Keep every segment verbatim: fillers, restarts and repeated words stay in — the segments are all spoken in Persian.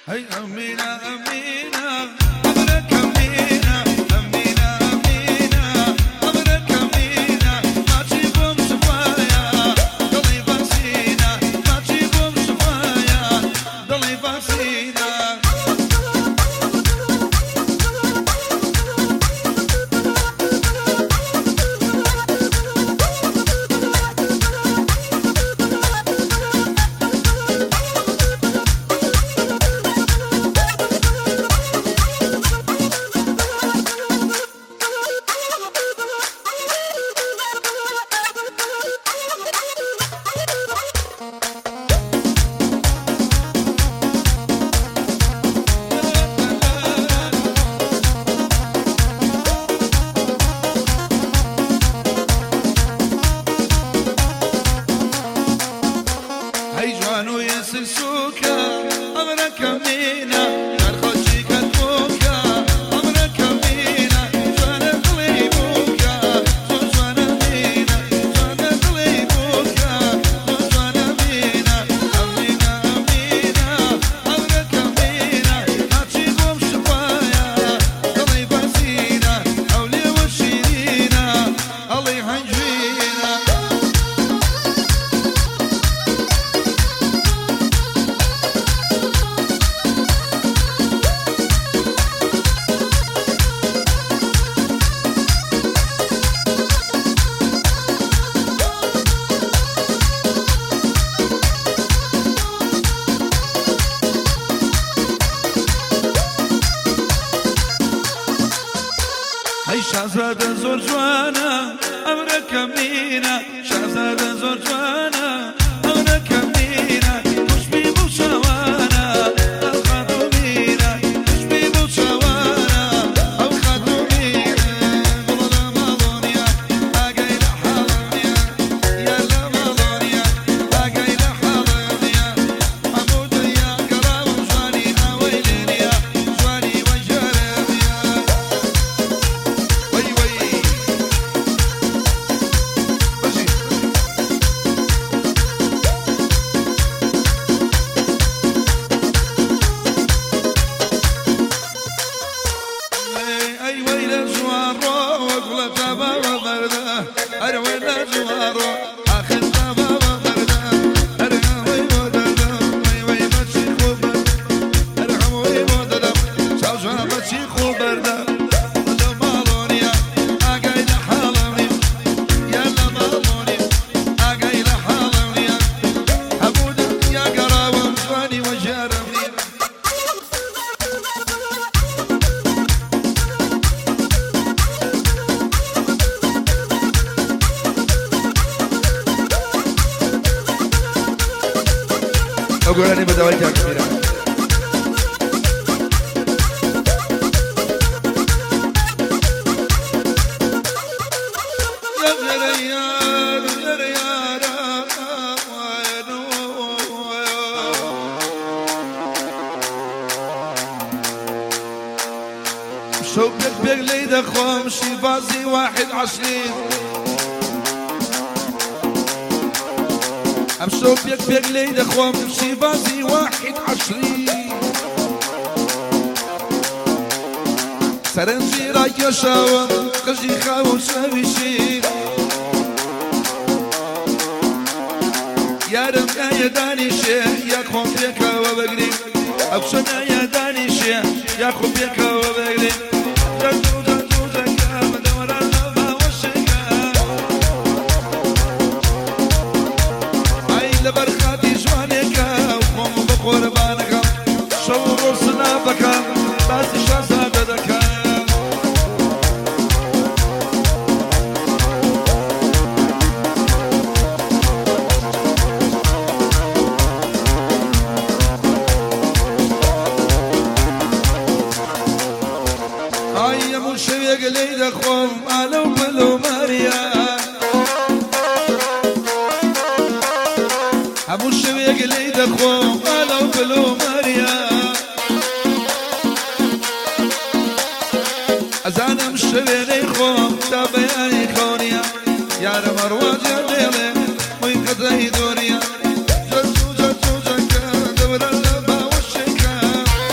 هي أمينة أمينة أمرك أمينة أمينة أمينة أمرك أمينة ما تجيبهم شفايا ضلي باسينا ما تجيبهم شفايا ضلي باسينا جوانو يسلسوكا أمرك أمينة نرخوشي كتبوكا أمرك أمينة جوانا قليبوكا جوانا أمينة جوانا قليبوكا جوانا أمينة أمينة أمينة أمرك أمينة ما تجيبهم شفايا قلي باسينا أولي وشيرينا الله يحنجينا هي شهزادة زور جوانا أمرك أمينة شهزادة زور جوانا أمرك أمينة مش بيبو شوانا أو خاتمينة مش بيبو شوانا أو خاتمينة والله مالونيا أجاي لحالونيا يلا مالونيا أجاي لحالونيا حمود يا كرام جواني أويلينيا جواني وجربيا وي وي اي ويل الجوارو وقبل تابا وبرده اي ويل الجوارو اخر تابا وبرده ارحم وي ودده وي وي بچي خوب ارحم وي ودده شاو جوانا بچي خوب برده ولو مالونيا اقاي لحالوني يلا مالوني اقاي لحالوني حمود يا قراوم جواني وجربني أقول أنا بدويتها كبيرة يا ريال يا ريال شوقك بيغلي دخوم شي بازي واحد عشرين ام شوفك بيغلي دخوم شي بازي واحد عشرين سرنجي رايا شاوم قجي خاوم شاويشين يا رم يا داني شيخ يا خوم بيك وبقري ابشنا يا داني شيخ يا خوم بيك وبقري جدو جدو جكا مدورا نوفا وشكا اي لبرخاتي جوانيكا وخوم بقربانكا شو رسنا بكا بس شاسا بدكا هاي مو شويق لي دخوم الو بلو ماريا ابو شويق لي دخوم الو بلو ماريا ازانا مش شويق خوم تابعاني خونيا يا رمرواج يا ليلي وين قدري دنيا جزو جزو جكا دور اللبا والشكا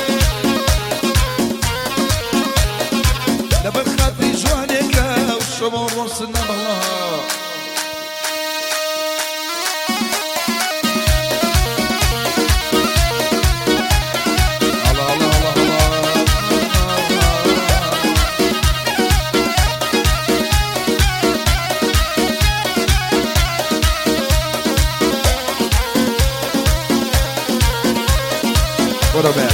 برو بر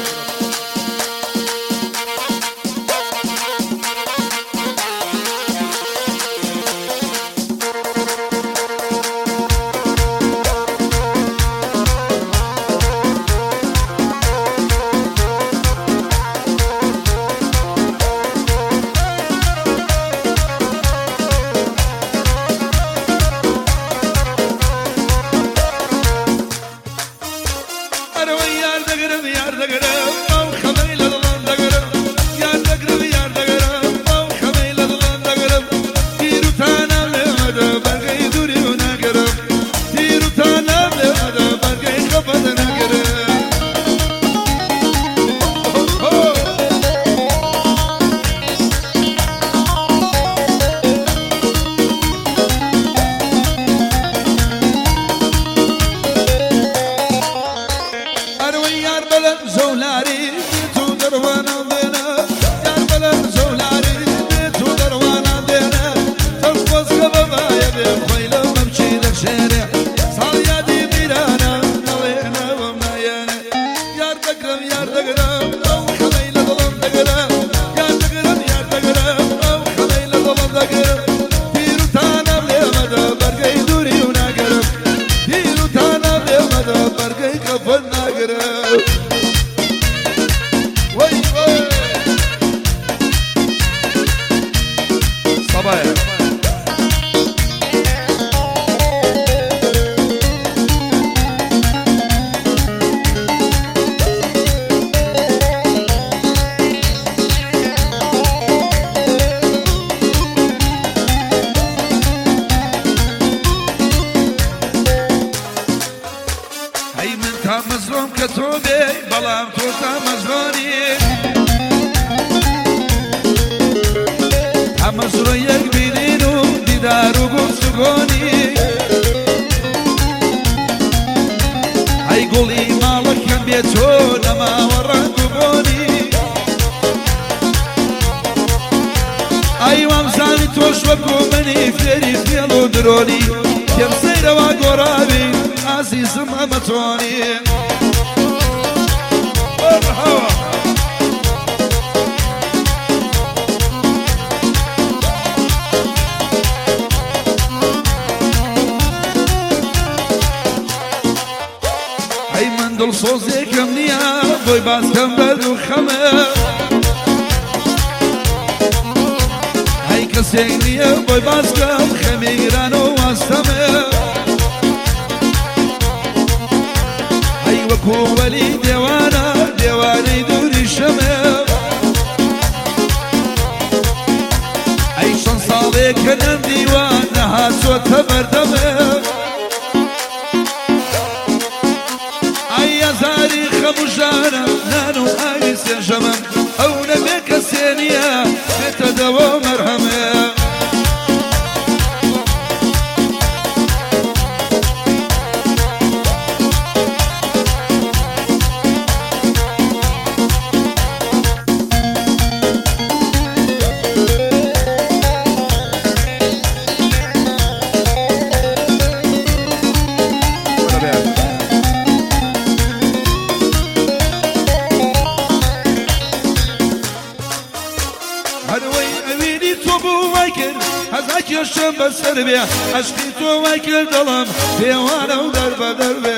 عشقی تو وکل دلم دیوانه و در بدر به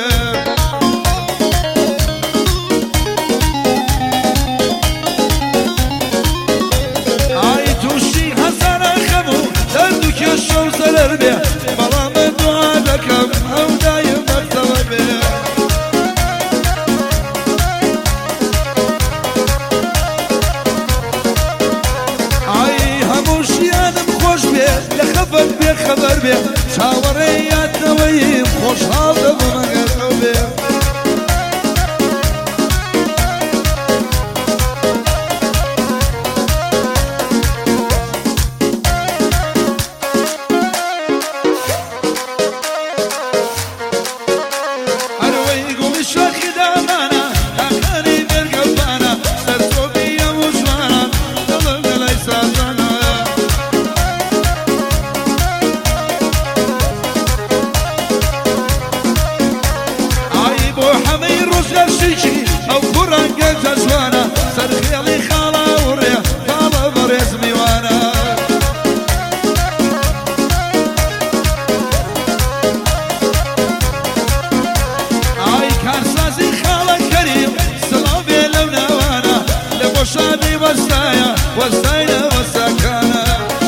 ای توشی حسن خمو دردو که شو سرر به بلا من دعا دکم او دایم مرتبه به ای هموشیانم خوش به لخفت به خبر به چاوریات نویم خوشحال دبم اگر به اروی گوی شاخی دامانا اخری برگبانا سر تو بیم و جوانا دلم دلای سازانا وساينا وساكانا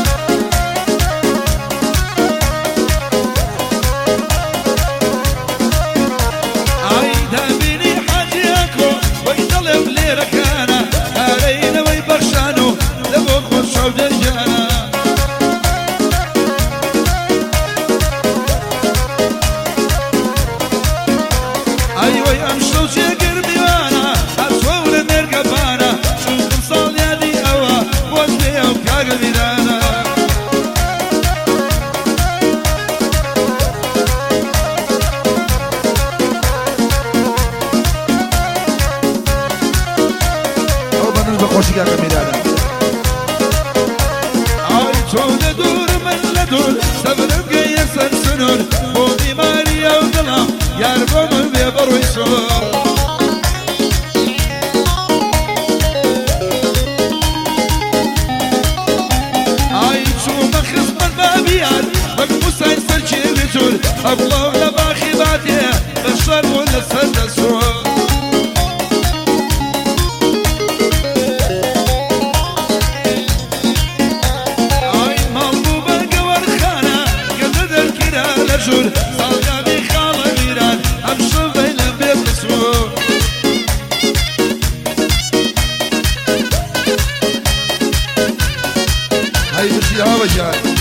عيدا بيني حاجيكو ويطلب لي ركانا علينا ويبخشانو لبوك وشعو دجانا ايوه امشو شكر بيوانا اصول نرقبانا شوف صال يدي اوا وجهي وكاق بيدانا او بنوز بخوشي كاق بيدانا اي شو ندور من ندور سبب قيسا سنور بودي ماريا وظلام ياربون بيبرو يسور الله ولا باخي بعديه بالشر ولا السد السوق اي مطلوبة قور خانة قدد الكرا لجول صاغاني خالة ميران امشو بين البيت السوق هاي بشي هوا جاي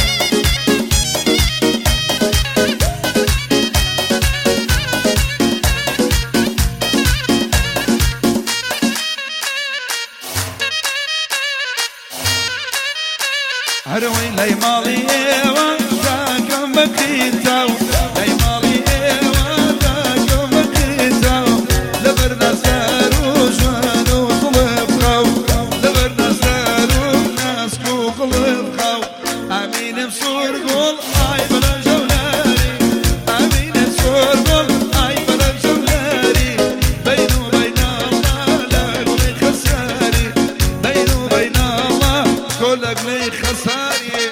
هروي لي مالي وانتاكم بكيتاو لي مالي وانتاكم بكيتاو لبرنا سارو جوانو قلب خاو لبرنا سارو ناسكو قلب خاو امين بصور قول اي بلا جولاري امين بصور قول اي بلا جولاري بينو بين الله لا قولي خساري بينو بين الله كلك لي خساري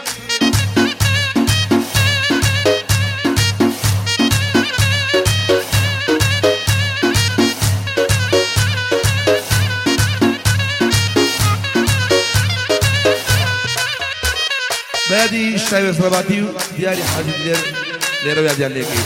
بادي الشاي وصرباتي دياري حاجة ديار ديار ويا ديار ليكي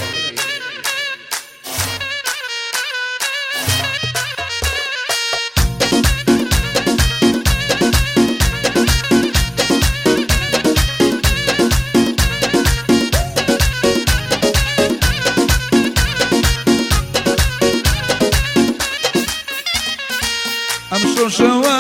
امشو شوا